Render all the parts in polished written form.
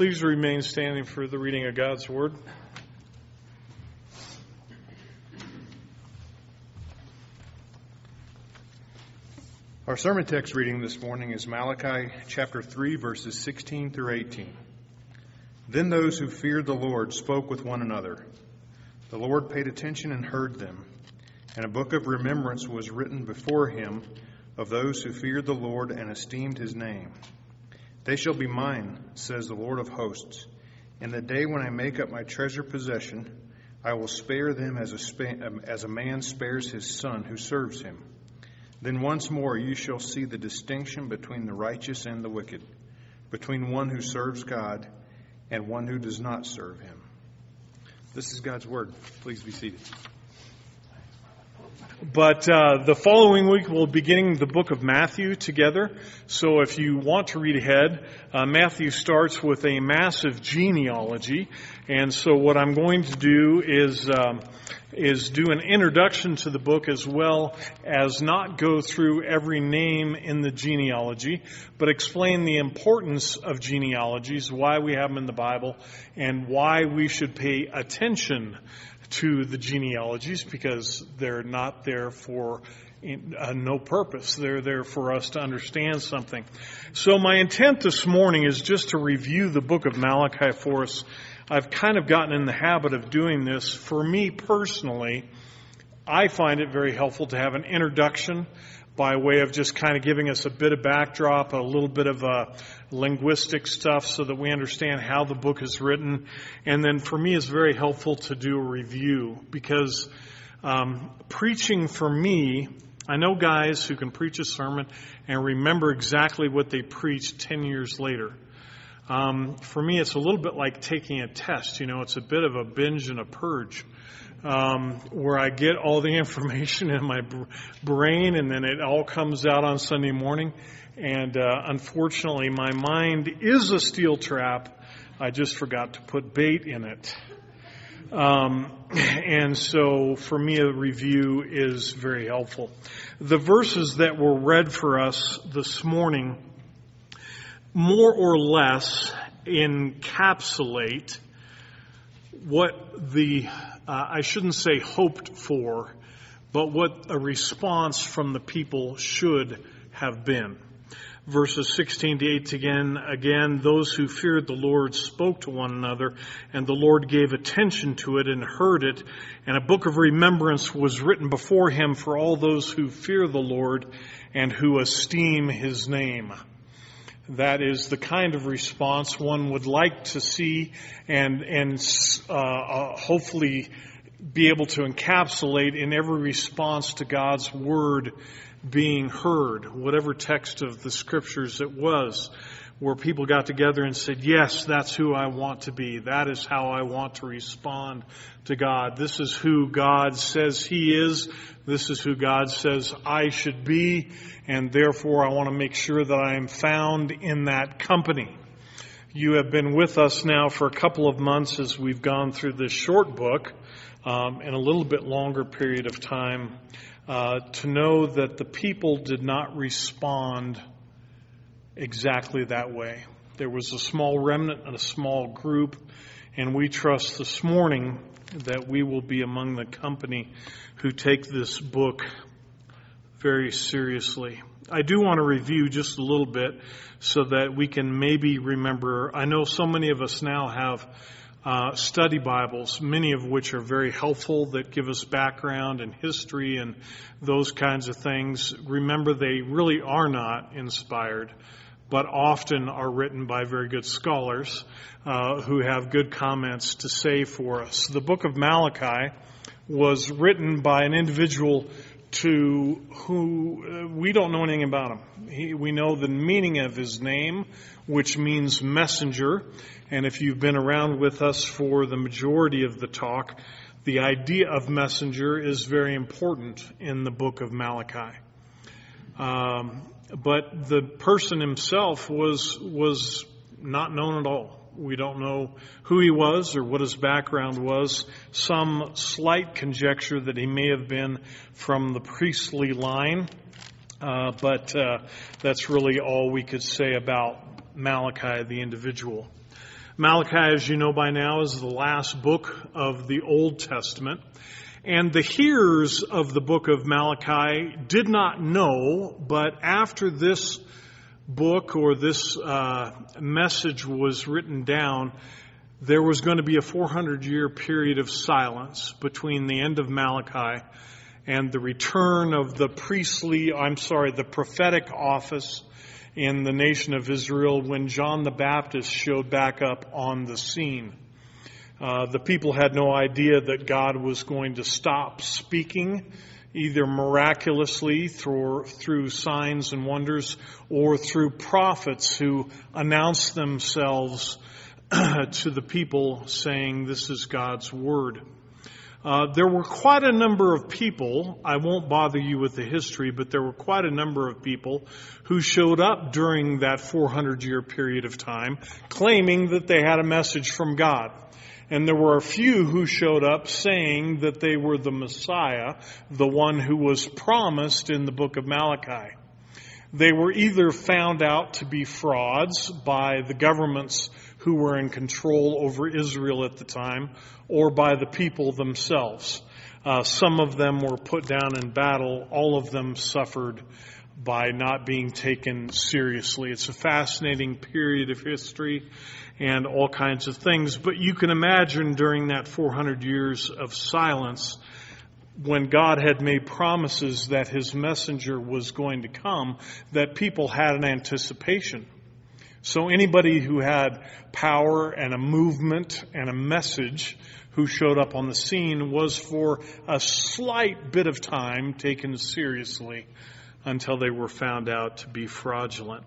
Please remain standing for the reading of God's Word. Our sermon text reading this morning is Malachi chapter 3, verses 16 through 18. Then those who feared the Lord spoke with one another. The Lord paid attention and heard them, and a book of remembrance was written before him of those who feared the Lord and esteemed his name. They shall be mine, says the Lord of hosts. In the day when I make up my treasure possession, I will spare them as a man spares his son who serves him. Then once more you shall see the distinction between the righteous and the wicked, between one who serves God and one who does not serve him. This is God's word. Please be seated. But the following week we'll be beginning the book of Matthew together. So if you want to read ahead, Matthew starts with a massive genealogy. And so what I'm going to do is do an introduction to the book as well as not go through every name in the genealogy, but explain the importance of genealogies, why we have them in the Bible, and why we should pay attention to the genealogies, because they're not there for no purpose. They're there for us to understand something. So my intent this morning is just to review the book of Malachi for us. I've kind of gotten in the habit of doing this. For me personally, I find it very helpful to have an introduction by way of just kind of giving us a bit of backdrop, a little bit of linguistic stuff so that we understand how the book is written. And then for me, it's very helpful to do a review because preaching for me, I know guys who can preach a sermon and remember exactly what they preached 10 years later. For me, it's a little bit like taking a test. You know, it's a bit of a binge and a purge. Where I get all the information in my brain and then it all comes out on Sunday morning. And unfortunately, my mind is a steel trap. I just forgot to put bait in it. And so for me, a review is very helpful. The verses that were read for us this morning more or less encapsulate what I shouldn't say hoped for, but what a response from the people should have been. Verses 16 to 18 again, those who feared the Lord spoke to one another, and the Lord gave attention to it and heard it, and a book of remembrance was written before him for all those who fear the Lord and who esteem his name. That is the kind of response one would like to see and hopefully be able to encapsulate in every response to God's word being heard, whatever text of the scriptures it was, where people got together and said, yes, that's who I want to be. That is how I want to respond to God. This is who God says he is. This is who God says I should be. And therefore, I want to make sure that I am found in that company. You have been with us now for a couple of months as we've gone through this short book in a little bit longer period of time to know that the people did not respond exactly that way. There was a small remnant and a small group, and we trust this morning that we will be among the company who take this book very seriously. I do want to review just a little bit so that we can maybe remember. I know so many of us now have study Bibles, many of which are very helpful, that give us background and history and those kinds of things. Remember, they really are not inspired, but often are written by very good scholars who have good comments to say for us. The book of Malachi was written by an individual to who we don't know anything about him. We know the meaning of his name, which means messenger. And if you've been around with us for the majority of the talk, the idea of messenger is very important in the book of Malachi. But the person himself was not known at all. We don't know who he was or what his background was. Some slight conjecture that he may have been from the priestly line, but that's really all we could say about Malachi, the individual. Malachi, as you know by now, is the last book of the Old Testament. And the hearers of the book of Malachi did not know, but after this book or this message was written down, there was going to be a 400-year period of silence between the end of Malachi and the return of the prophetic office in the nation of Israel when John the Baptist showed back up on the scene. The people had no idea that God was going to stop speaking, either miraculously through signs and wonders or through prophets who announced themselves to the people saying, "This is God's word." There were quite a number of people, I won't bother you with the history, but there were quite a number of people who showed up during that 400-year period of time claiming that they had a message from God. And there were a few who showed up saying that they were the Messiah, the one who was promised in the book of Malachi. They were either found out to be frauds by the governments who were in control over Israel at the time, or by the people themselves. Some of them were put down in battle. All of them suffered by not being taken seriously. It's a fascinating period of history and all kinds of things. But you can imagine during that 400 years of silence, when God had made promises that his messenger was going to come, that people had an anticipation. So anybody who had power and a movement and a message who showed up on the scene was for a slight bit of time taken seriously until they were found out to be fraudulent.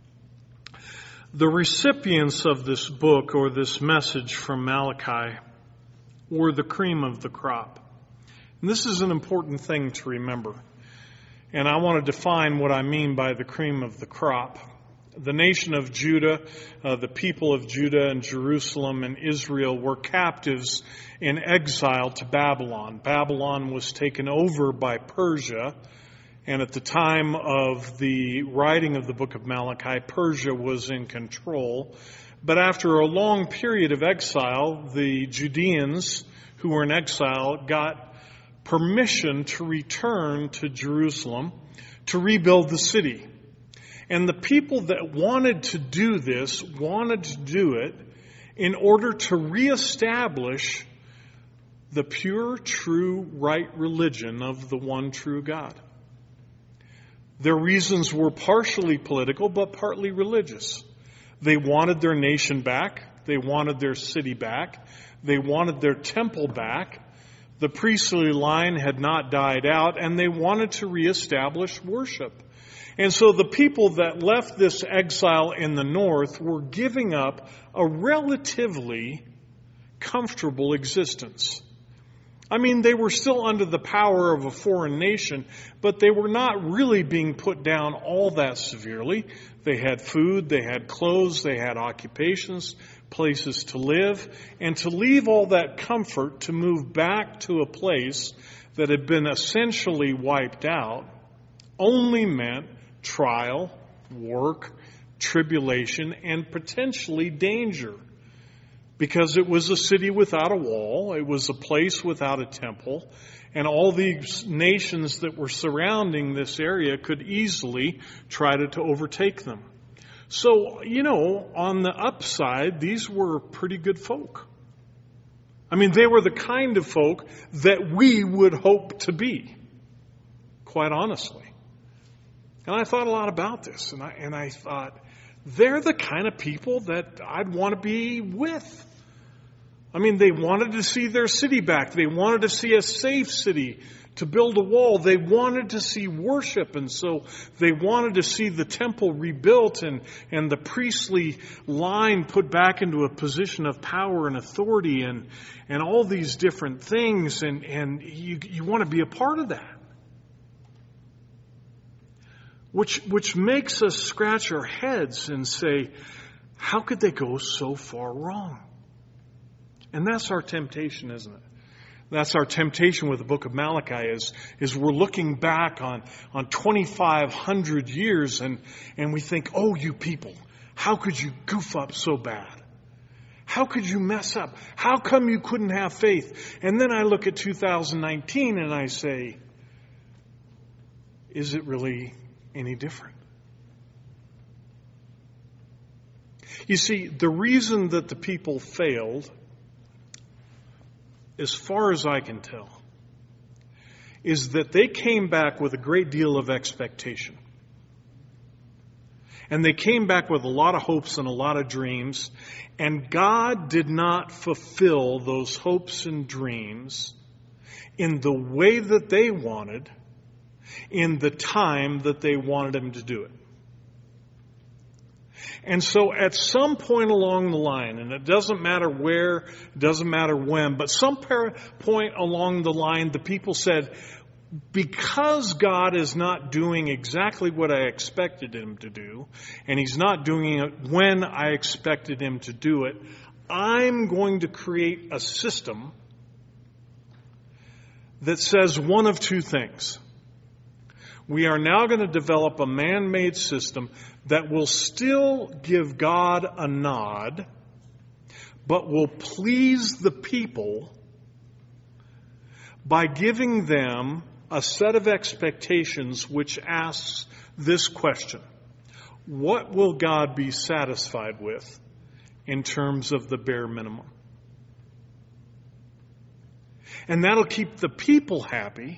The recipients of this book or this message from Malachi were the cream of the crop. And this is an important thing to remember. And I want to define what I mean by the cream of the crop. The nation of Judah, the people of Judah and Jerusalem and Israel were captives in exile to Babylon. Babylon was taken over by Persia, and at the time of the writing of the book of Malachi, Persia was in control. But after a long period of exile, the Judeans who were in exile got permission to return to Jerusalem to rebuild the city. And the people that wanted to do this wanted to do it in order to reestablish the pure, true, right religion of the one true God. Their reasons were partially political, but partly religious. They wanted their nation back. They wanted their city back. They wanted their temple back. The priestly line had not died out, and they wanted to reestablish worship. And so the people that left this exile in the north were giving up a relatively comfortable existence. I mean, they were still under the power of a foreign nation, but they were not really being put down all that severely. They had food, they had clothes, they had occupations, places to live, and to leave all that comfort to move back to a place that had been essentially wiped out only meant trial, work, tribulation, and potentially danger. Because it was a city without a wall, it was a place without a temple, and all these nations that were surrounding this area could easily try to overtake them. So, on the upside, these were pretty good folk. I mean, they were the kind of folk that we would hope to be, quite honestly. And I thought a lot about this, and I thought, they're the kind of people that I'd want to be with. I mean, they wanted to see their city back. They wanted to see a safe city to build a wall. They wanted to see worship, and so they wanted to see the temple rebuilt and the priestly line put back into a position of power and authority and all these different things, and you want to be a part of that. Which makes us scratch our heads and say, how could they go so far wrong? And that's our temptation, isn't it? That's our temptation with the book of Malachi is we're looking back on 2,500 years and we think, oh, you people, how could you goof up so bad? How could you mess up? How come you couldn't have faith? And then I look at 2019 and I say, is it really any different? You see, the reason that the people failed, as far as I can tell, is that they came back with a great deal of expectation. And they came back with a lot of hopes and a lot of dreams. And God did not fulfill those hopes and dreams in the way that they wanted, in the time that they wanted Him to do it. And so at some point along the line, and it doesn't matter where, it doesn't matter when, but some point along the line, the people said, because God is not doing exactly what I expected Him to do, and He's not doing it when I expected Him to do it, I'm going to create a system that says one of two things. We are now going to develop a man-made system that will still give God a nod, but will please the people by giving them a set of expectations which asks this question: what will God be satisfied with in terms of the bare minimum? And that'll keep the people happy.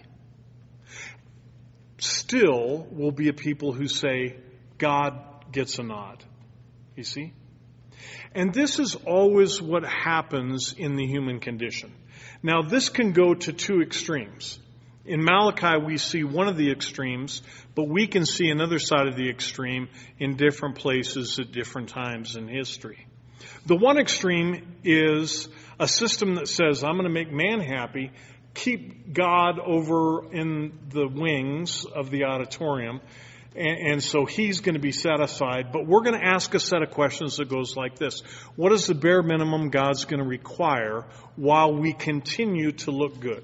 Still will be a people who say, God gets a nod. You see? And this is always what happens in the human condition. Now, this can go to two extremes. In Malachi, we see one of the extremes, but we can see another side of the extreme in different places at different times in history. The one extreme is a system that says, I'm going to make man happy, keep God over in the wings of the auditorium, and so He's going to be satisfied. But we're going to ask a set of questions that goes like this: what is the bare minimum God's going to require while we continue to look good?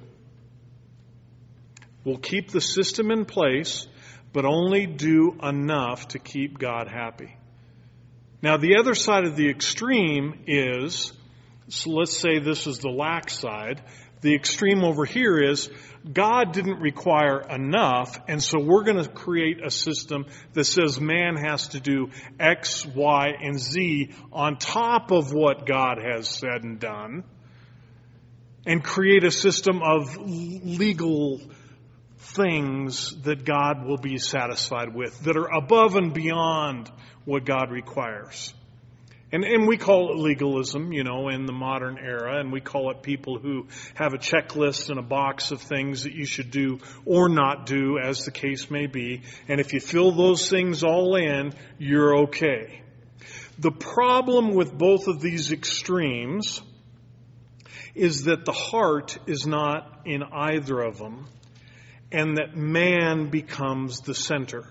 We'll keep the system in place, but only do enough to keep God happy. Now, the other side of the extreme is, so let's say this is the lax side. The extreme over here is God didn't require enough, and so we're going to create a system that says man has to do X, Y, and Z on top of what God has said and done, and create a system of legal things that God will be satisfied with, that are above and beyond what God requires. And we call it legalism, in the modern era, and we call it people who have a checklist and a box of things that you should do or not do, as the case may be. And if you fill those things all in, you're okay. The problem with both of these extremes is that the heart is not in either of them, and that man becomes the center.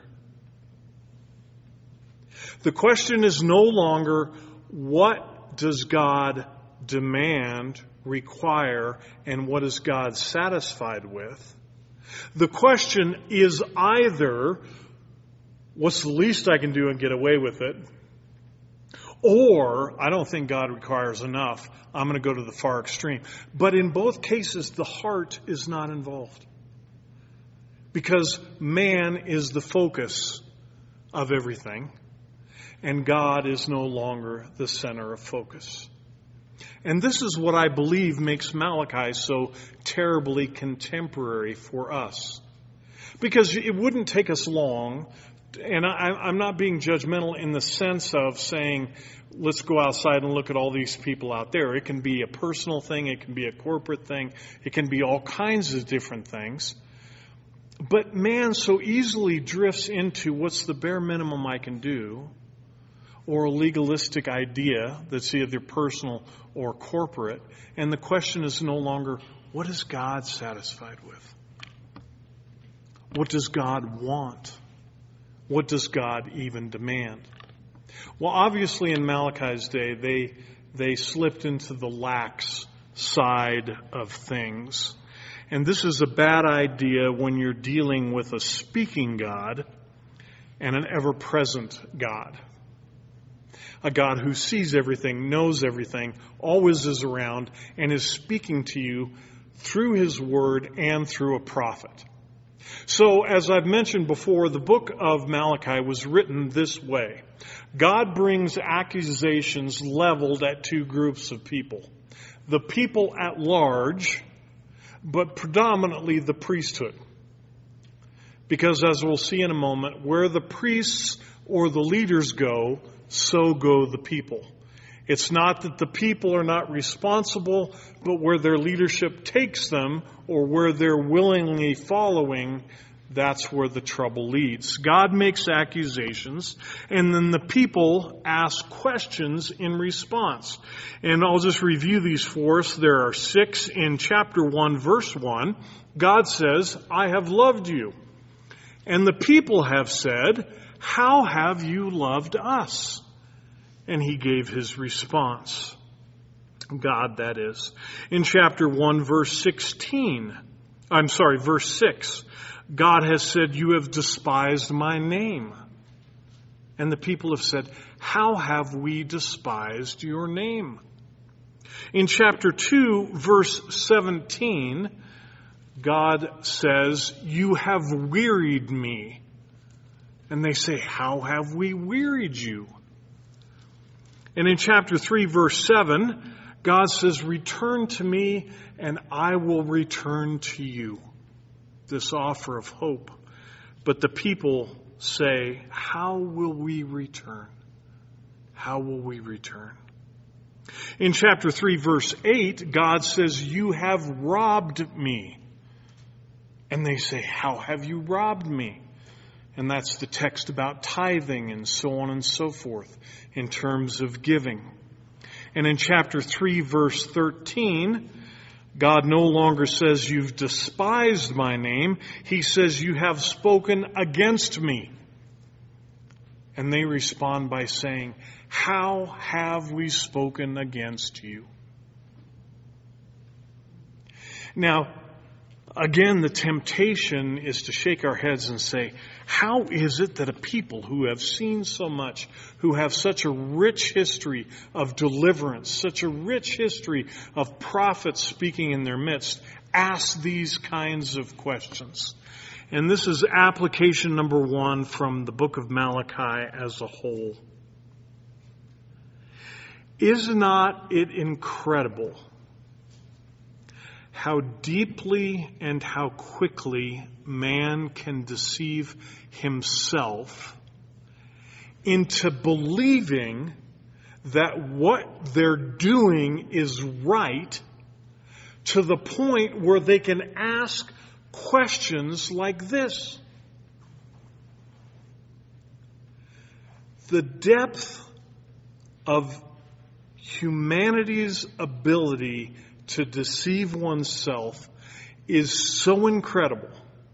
The question is no longer, what does God demand, require, and what is God satisfied with? The question is either, what's the least I can do and get away with it? Or, I don't think God requires enough, I'm going to go to the far extreme. But in both cases, the heart is not involved. Because man is the focus of everything, and God is no longer the center of focus. And this is what I believe makes Malachi so terribly contemporary for us. Because it wouldn't take us long, and I'm not being judgmental in the sense of saying, let's go outside and look at all these people out there. It can be a personal thing, it can be a corporate thing, it can be all kinds of different things. But man so easily drifts into what's the bare minimum I can do, or a legalistic idea that's either personal or corporate. And the question is no longer, what is God satisfied with? What does God want? What does God even demand? Well, obviously in Malachi's day, they slipped into the lax side of things. And this is a bad idea when you're dealing with a speaking God and an ever-present God. a God who sees everything, knows everything, always is around, and is speaking to you through His Word and through a prophet. So, as I've mentioned before, the book of Malachi was written this way. God brings accusations leveled at two groups of people. The people at large, but predominantly the priesthood. Because as we'll see in a moment, where the priests or the leaders go, so go the people. It's not that the people are not responsible, but where their leadership takes them or where they're willingly following, that's where the trouble leads. God makes accusations, and then the people ask questions in response. And I'll just review these for us. There are 6 in chapter 1, verse 1. God says, I have loved you. And the people have said, how have you loved us? And He gave His response. God, that is. In chapter 1, verse 6, God has said, you have despised my name. And the people have said, how have we despised your name? In chapter 2, verse 17, God says, you have wearied me. And they say, how have we wearied you? And in chapter 3, verse 7, God says, return to me and I will return to you. This offer of hope. But the people say, how will we return? How will we return? In chapter 3, verse 8, God says, you have robbed me. And they say, how have you robbed me? And that's the text about tithing and so on and so forth in terms of giving. And in chapter 3, verse 13, God no longer says, you've despised my name. He says, you have spoken against me. And they respond by saying, how have we spoken against you? Now, again, the temptation is to shake our heads and say, how is it that a people who have seen so much, who have such a rich history of deliverance, such a rich history of prophets speaking in their midst, ask these kinds of questions? And this is application number 1 from the book of Malachi as a whole. Is not it incredible how deeply and how quickly man can deceive himself into believing that what they're doing is right, to the point where they can ask questions like this? The depth of humanity's ability to deceive oneself is so incredible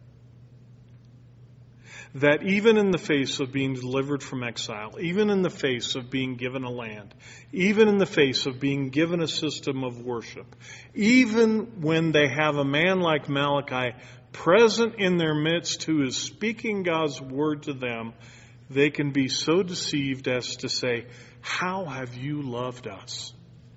that even in the face of being delivered from exile, even in the face of being given a land, even in the face of being given a system of worship, even when they have a man like Malachi present in their midst who is speaking God's word to them, they can be so deceived as to say, how have you loved us?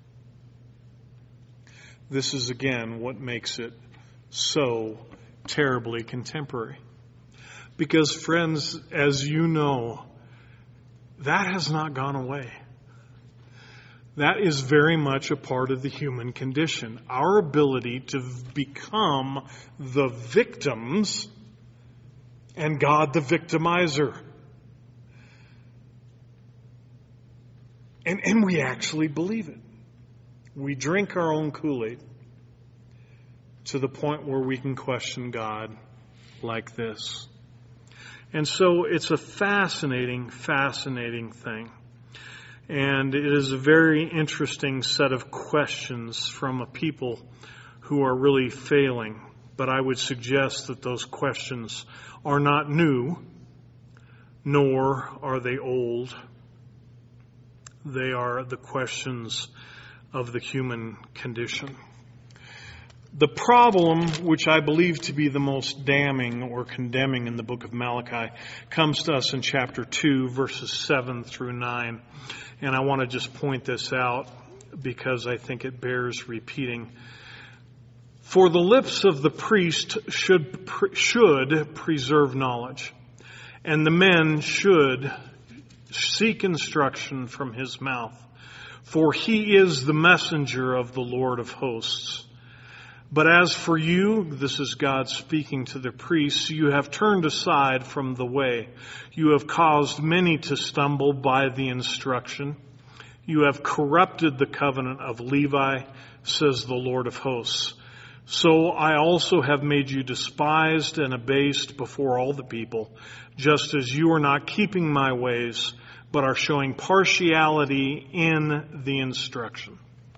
This is again what makes it so terribly contemporary. Because, friends, as you know, that has not gone away. That is very much a part of the human condition. Our ability to become the victims and God the victimizer. And we actually believe it. We drink our own Kool-Aid to the point where we can question God like this. And so it's a fascinating, fascinating thing. And it is a very interesting set of questions from a people who are really failing. But I would suggest that those questions are not new, nor are they old. They are the questions of the human condition. The problem, which I believe to be the most damning or condemning in the book of Malachi, comes to us in chapter 2, verses 7 through 9. And I want to just point this out because I think it bears repeating. For the lips of the priest should preserve knowledge, and the men should seek instruction from his mouth. For he is the messenger of the Lord of hosts. But as for you, this is God speaking to the priests, you have turned aside from the way. You have caused many to stumble by the instruction. You have corrupted the covenant of Levi, says the Lord of hosts. So I also have made you despised and abased before all the people, just as you are not keeping my ways, but are showing partiality in the instruction.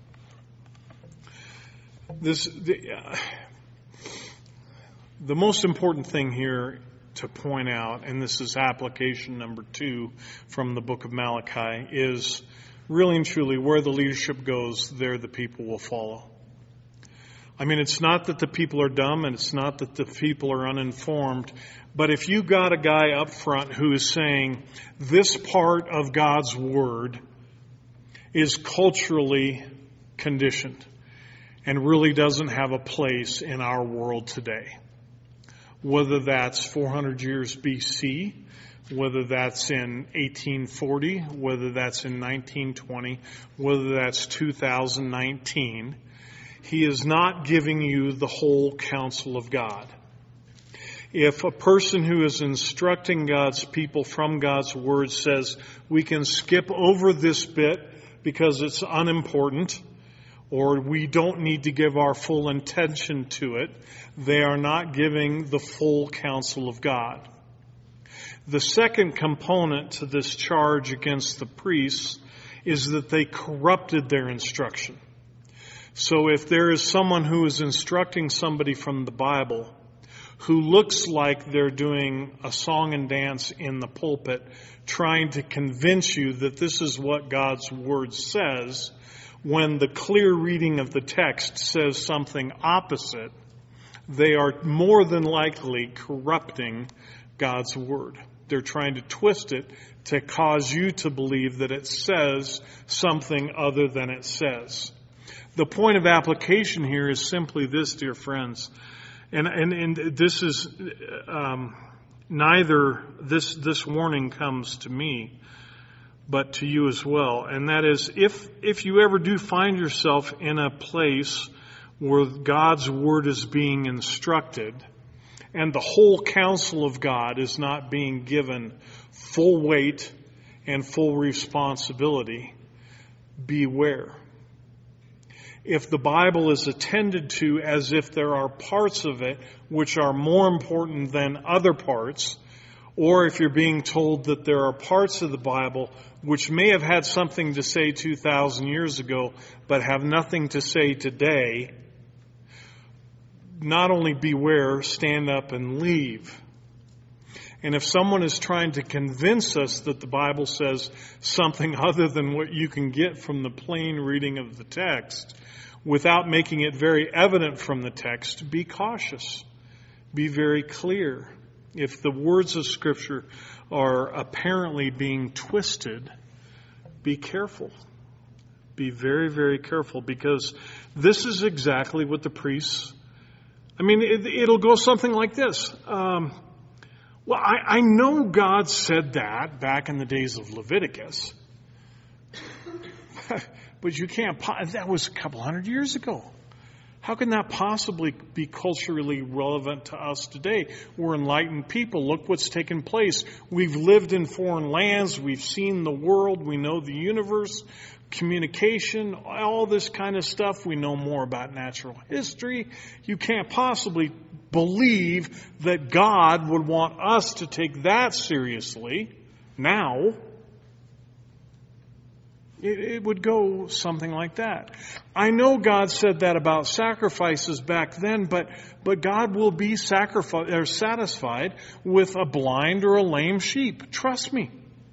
The most important thing here to point out, and this is application number 2 from the book of Malachi, is really and truly where the leadership goes, there the people will follow. I mean, it's not that the people are dumb and it's not that the people are uninformed, but if you got a guy up front who is saying this part of God's word is culturally conditioned and really doesn't have a place in our world today, whether that's 400 years BC, whether that's in 1840, whether that's in 1920, whether that's 2019, he is not giving you the whole counsel of God. If a person who is instructing God's people from God's word says we can skip over this bit because it's unimportant, or we don't need to give our full attention to it, they are not giving the full counsel of God. The second component to this charge against the priests is that they corrupted their instruction. So if there is someone who is instructing somebody from the Bible who looks like they're doing a song and dance in the pulpit, trying to convince you that this is what God's word says, when the clear reading of the text says something opposite, they are more than likely corrupting God's word. They're trying to twist it to cause you to believe that it says something other than it says. The point of application here is simply this, dear friends, and this is neither this warning comes to me, but to you as well, and that is if you ever do find yourself in a place where God's word is being instructed and the whole counsel of God is not being given full weight and full responsibility, beware. If the Bible is attended to as if there are parts of it which are more important than other parts, or if you're being told that there are parts of the Bible which may have had something to say 2,000 years ago but have nothing to say today, not only beware, stand up and leave. And if someone is trying to convince us that the Bible says something other than what you can get from the plain reading of the text, without making it very evident from the text, be cautious. Be very clear. If the words of Scripture are apparently being twisted, be careful. Be very, very careful, because this is exactly what the priests... it'll go something like this. I know God said that back in the days of Leviticus, but you can't, that was a couple hundred years ago. How can that possibly be culturally relevant to us today? We're enlightened people. Look what's taken place. We've lived in foreign lands. We've seen the world. We know the universe, communication, all this kind of stuff. We know more about natural history. You can't possibly believe that God would want us to take that seriously now. It would go something like that. I know God said that about sacrifices back then, but God will be satisfied with a blind or a lame sheep. Trust me.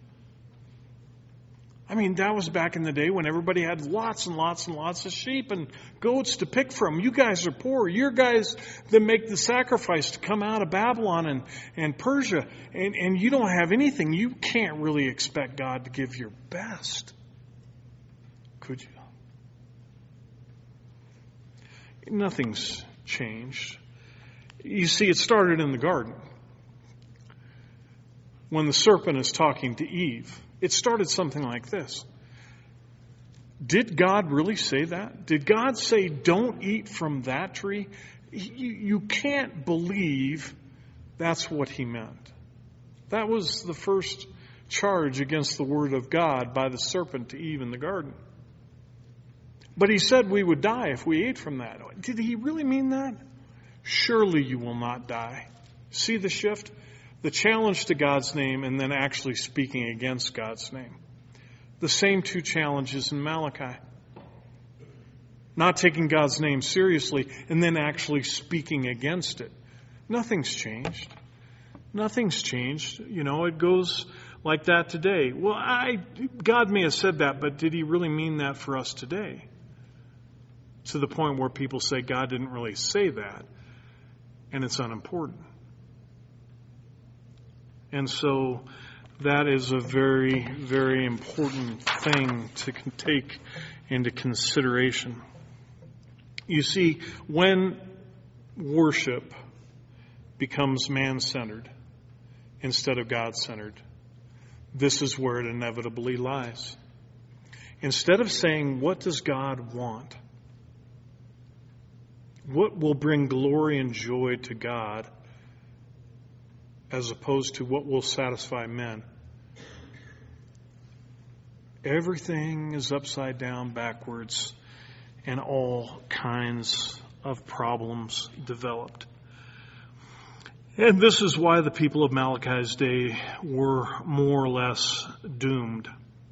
That was back in the day when everybody had lots and lots and lots of sheep and goats to pick from. You guys are poor. You're guys that make the sacrifice to come out of Babylon and Persia, and you don't have anything. You can't really expect God to give your best. Could you? Nothing's changed. You see, it started in the garden. When the serpent is talking to Eve, it started something like this. Did God really say that? Did God say, don't eat from that tree? You can't believe that's what he meant. That was the first charge against the word of God by the serpent to Eve in the garden. But he said we would die if we ate from that. Did he really mean that? Surely you will not die. See the shift? The challenge to God's name and then actually speaking against God's name. The same two challenges in Malachi. Not taking God's name seriously and then actually speaking against it. Nothing's changed. Nothing's changed. You know, it goes like that today. Well, God may have said that, but did he really mean that for us today? To the point where people say God didn't really say that, and it's unimportant. And so that is a very, very important thing to take into consideration. You see, when worship becomes man-centered instead of God-centered, this is where it inevitably lies. Instead of saying, what does God want? What will bring glory and joy to God as opposed to what will satisfy men? Everything is upside down, backwards, and all kinds of problems developed. And this is why the people of Malachi's day were more or less doomed.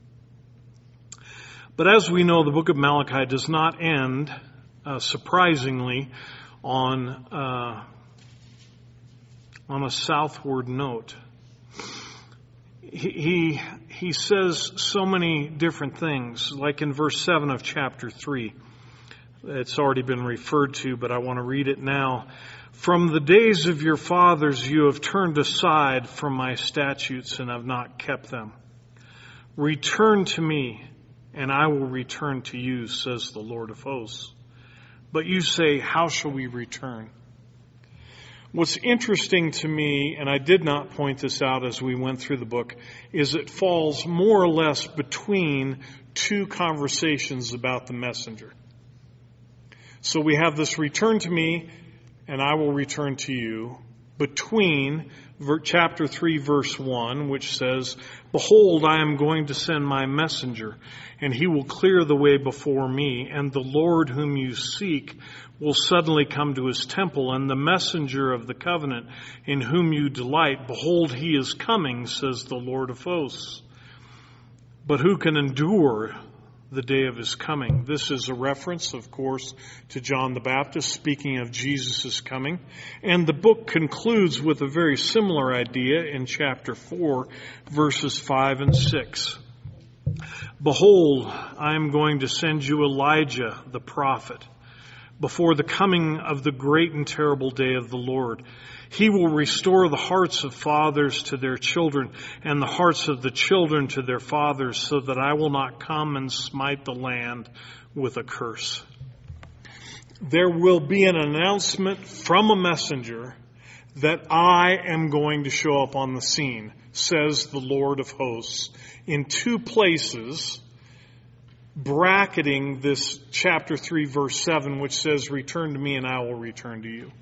But as we know, the book of Malachi does not end, surprisingly, on a southward note. He says so many different things, like in verse 7 of chapter 3. It's already been referred to, but I want to read it now. From the days of your fathers you have turned aside from my statutes and have not kept them. Return to me, and I will return to you, says the Lord of hosts. But you say, how shall we return? What's interesting to me, and I did not point this out as we went through the book, is it falls more or less between two conversations about the messenger. So we have this return to me, and I will return to you, between chapter 3, verse 1, which says, behold, I am going to send my messenger, and he will clear the way before me, and the Lord whom you seek will suddenly come to his temple, and the messenger of the covenant in whom you delight, behold, he is coming, says the Lord of hosts. But who can endure the day of his coming? This is a reference, of course, to John the Baptist speaking of Jesus' coming. And the book concludes with a very similar idea in chapter 4, verses 5 and 6. Behold, I am going to send you Elijah the prophet before the coming of the great and terrible day of the Lord. He will restore the hearts of fathers to their children and the hearts of the children to their fathers, so that I will not come and smite the land with a curse. There will be an announcement from a messenger that I am going to show up on the scene, says the Lord of hosts, in two places, bracketing this chapter 3, verse 7, which says, return to me and I will return to you.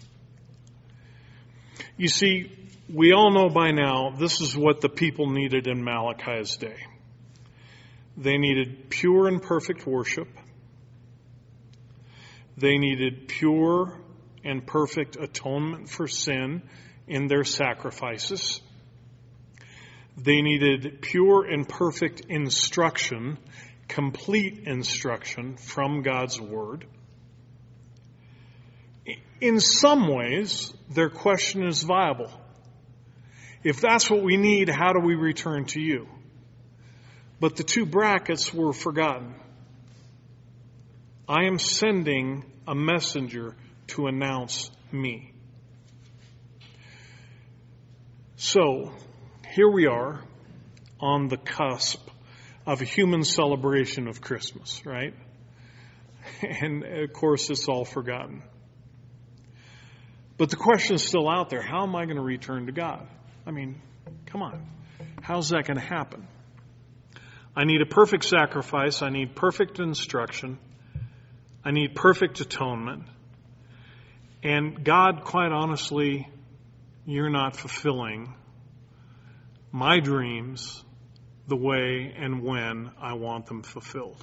You see, we all know by now this is what the people needed in Malachi's day. They needed pure and perfect worship. They needed pure and perfect atonement for sin in their sacrifices. They needed pure and perfect instruction, complete instruction from God's Word. In some ways, their question is viable. If that's what we need, how do we return to you? But the two brackets were forgotten. I am sending a messenger to announce me. So, here we are on the cusp of a human celebration of Christmas, right? And of course, it's all forgotten. But the question is still out there. How am I going to return to God? I mean, come on. How's that going to happen? I need a perfect sacrifice. I need perfect instruction. I need perfect atonement. And God, quite honestly, you're not fulfilling my dreams the way and when I want them fulfilled.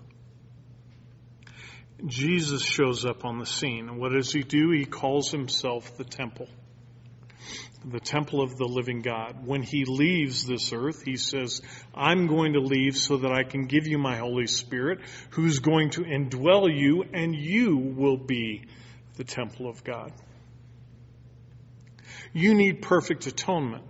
Jesus shows up on the scene. And what does he do? He calls himself the temple of the living God. When he leaves this earth, he says, I'm going to leave so that I can give you my Holy Spirit, who's going to indwell you, and you will be the temple of God. You need perfect atonement.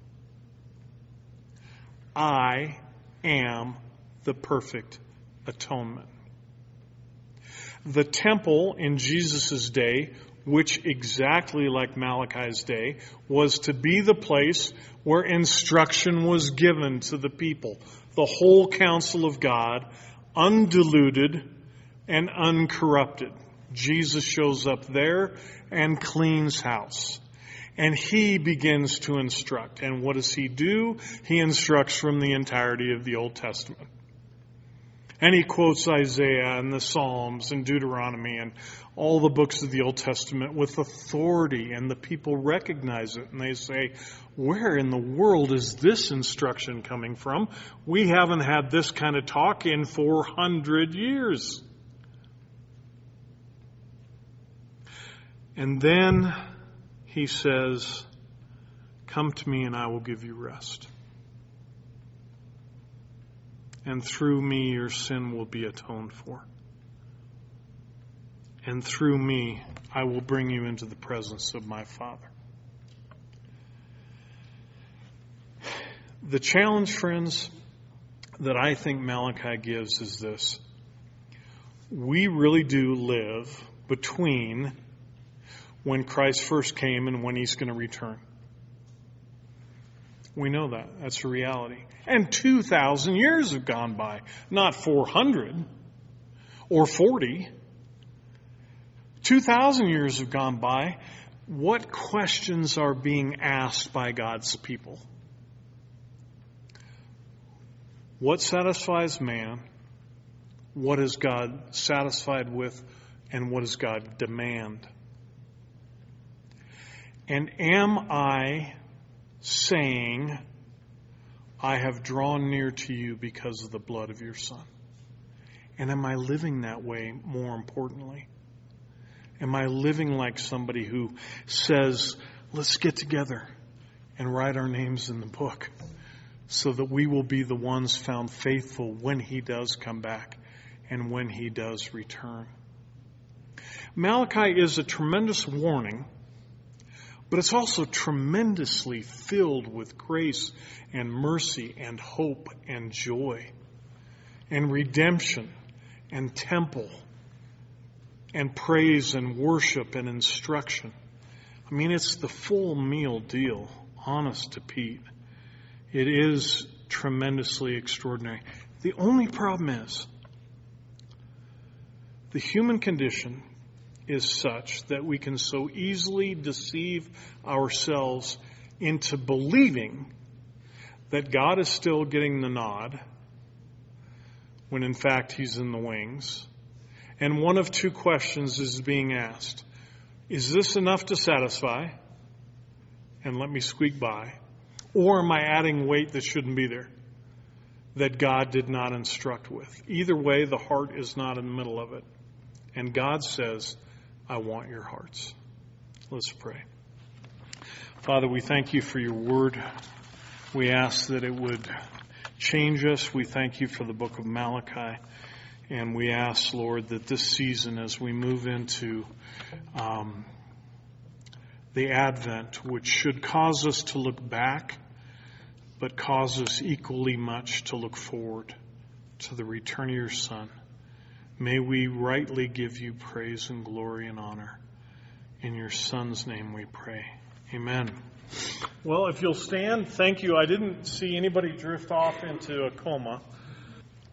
I am the perfect atonement. The temple in Jesus' day, which exactly like Malachi's day, was to be the place where instruction was given to the people. The whole counsel of God, undiluted and uncorrupted. Jesus shows up there and cleans house. And he begins to instruct. And what does he do? He instructs from the entirety of the Old Testament. And he quotes Isaiah and the Psalms and Deuteronomy and all the books of the Old Testament with authority. And the people recognize it. And they say, where in the world is this instruction coming from? We haven't had this kind of talk in 400 years. And then he says, come to me and I will give you rest. And through me your sin will be atoned for. And through me I will bring you into the presence of my Father. The challenge, friends, that I think Malachi gives is this. We really do live between when Christ first came and when he's going to return. We know that. That's a reality. And 2,000 years have gone by. Not 400 or 40. 2,000 years have gone by. What questions are being asked by God's people? What satisfies man? What is God satisfied with? And what does God demand? And am I saying, I have drawn near to you because of the blood of your Son? And am I living that way, more importantly? Am I living like somebody who says, let's get together and write our names in the book so that we will be the ones found faithful when he does come back and when he does return? Malachi is a tremendous warning, but it's also tremendously filled with grace and mercy and hope and joy and redemption and temple and praise and worship and instruction. I mean, it's the full meal deal, honest to Pete. It is tremendously extraordinary. The only problem is the human condition is such that we can so easily deceive ourselves into believing that God is still getting the nod when in fact he's in the wings. And one of two questions is being asked. Is this enough to satisfy and let me squeak by? Or am I adding weight that shouldn't be there, that God did not instruct with? Either way, the heart is not in the middle of it. And God says, I want your hearts. Let's pray. Father, we thank you for your word. We ask that it would change us. We thank you for the book of Malachi. And we ask, Lord, that this season, as we move into the Advent, which should cause us to look back, but cause us equally much to look forward to the return of your Son. May we rightly give you praise and glory and honor. In your Son's name we pray. Amen. Well, if you'll stand, thank you. I didn't see anybody drift off into a coma.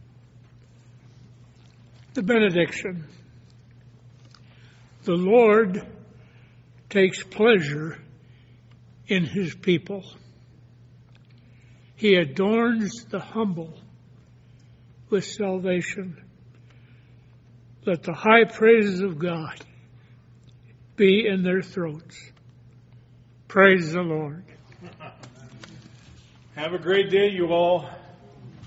The benediction. The Lord takes pleasure in his people. He adorns the humble with salvation. Let the high praises of God be in their throats. Praise the Lord. Have a great day, you all.